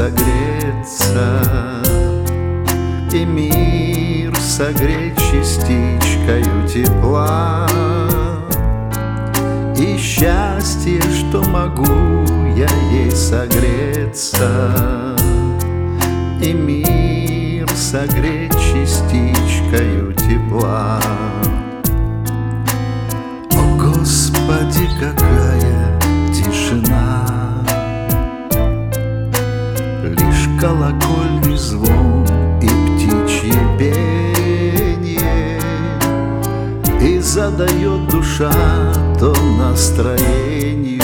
согреться и мир согреть частичкою тепла, и счастье, что могу я ей согреться, и мир согреть частичкою тепла. О, Господи, какая тишина! Лишь колокольный звон и птичье пение, и задает душа тон настроению,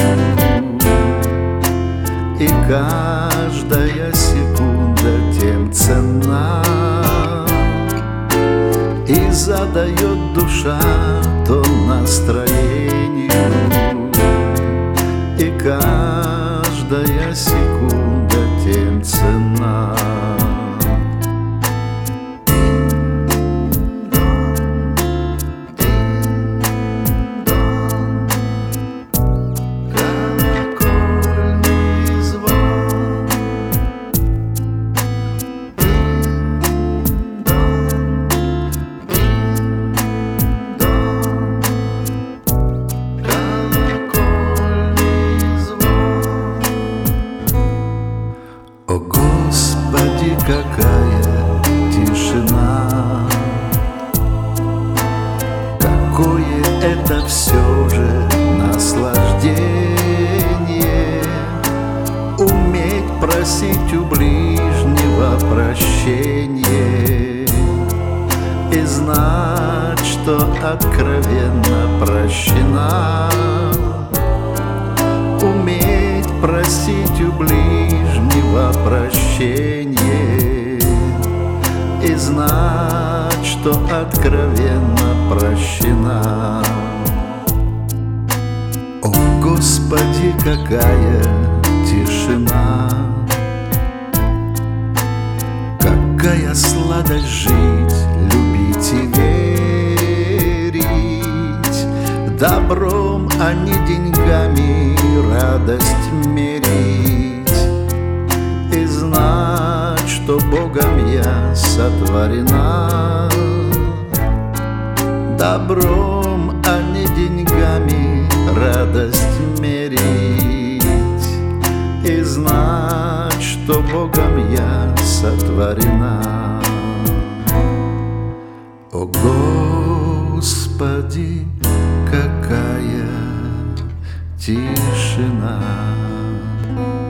и каждая секунда тем ценна, и задает душа тон настроению, и каждая секунда тем ценна. О, Господи, какая тишина! Какое это все же наслаждение уметь просить у ближнего прощения и знать, что откровенно прощена. Уметь просить у ближнего прощения и знать, что откровенно прощена. О, Господи, какая тишина! Какая сладость жить, любить и верить, добром, а не деньгами радость мерить, и знать, что Богом я сотворена, добром, а не деньгами радость мерить, и знать, что Богом я сотворена. О, Господи, какая тишина!